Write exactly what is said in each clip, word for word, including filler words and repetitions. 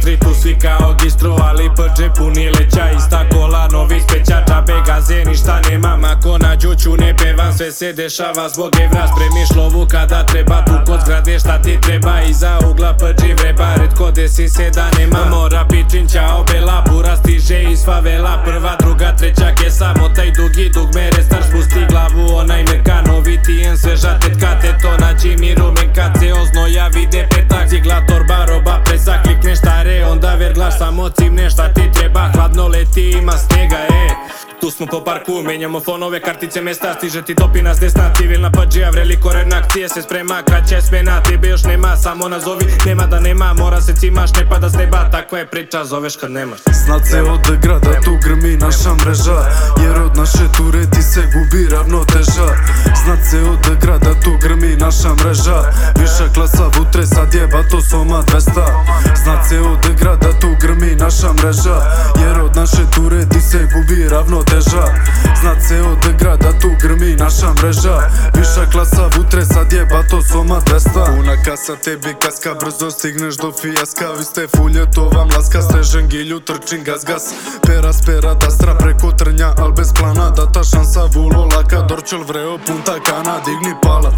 streetu svi kao gistro, ali prđe puni leća. Ista kola novih spećača, begaze ništa nema. Ako na đuću ne pevam, sve se dešava zbog evra. Spremiš lovu kada treba, tu kod zgrade šta ti treba. Iza ugla prđi vreba, redko desi se da nema. Mora pičin ćao bela, bura stiže iz favela. Prva, druga, treća kesa, motaj dugi dugme restar. Spusti glavu onaj merka, novi tijen sveža tetka. Teto naći miru menka, ceo znoja vide petak. Cigla, torba, roba, presa, klikneš stare, onda verglaš. Samo cimne šta ti treba, hladno leti, ima snega, e. Tu smo po parku, menjamo fonove, kartice mesta. Stiže ti topina s desna, civilna pađija, vreli koren akcije se sprema. Kraća je smena, tebe još nema, samo nazovi. Nema da nema, mora se cimaš, ne pada s neba. Takva je priča, zoveš kad nemaš. Znat se od grada, tu grmi naša mreža, jer od naše ture ti se gubi ravnoteža. Znat se od grada, tu grmi naša mreža, viša klasa vutre, sad jeba to soma dvesta. Znat se od grada, tu grmi naša mreža, jer od naše ture ti se gubi ravnoteža. Znat se od grada, tu grmi naša mreža, viša klasa vutre, sad jeba to soma dvesta. Puna kasa, tebi kaska, brzo stigneš do fijaska. Vi ste fulje, to vam laska, strežem gilju, trčim gas gas. Pera spera dastra preko trnja, al bez plana. Data šansa, vulo laka, dorčel vreo, punta kana, digni palac.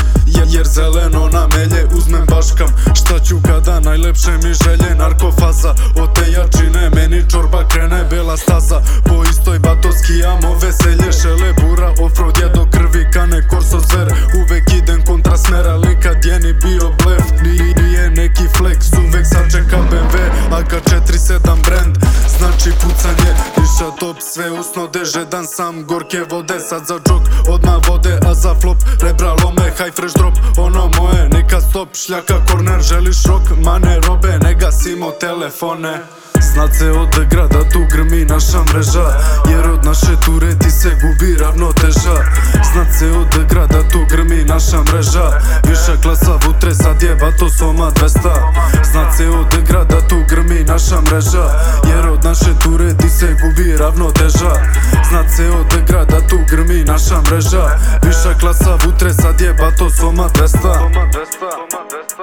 Jer zeleno na melje uzmem baškam. Šta ću kada najlepše mi želje, narkofaza. Od te jačine meni čorba krene, bela staza. Po istoj bato skijamo veselje, šele bura. Offroad je do krvi, kane korso zver. Uvek idem kontra smera, ali kad je ni bio blef. Nije neki flex, uvek sačeka B M W A K četiri sedam brand, znači pucanje. Liša top, sve usno deže, dan sam gorke vode. Sad za džok, odmah vode, a za flop rebra lome, high fresh drop. Ono moje, neka stop, šljaka korner. Želiš rok, mane robe, ne gasimo telefone. Znat se od grada, tu grmi naša mreža, jer od naše ture ti se gubi ravnoteža. Znat se od grada, tu grmi naša mreža, viša klasa vutre, sad jeba to soma dvesta. Znat se od grada, tu grmi naša mreža, jer od naše ture ti se gubi ravnoteža. Znat se od grada, tu grmi naša mreža, viša klasa vutre, sad jeba to soma dvesta.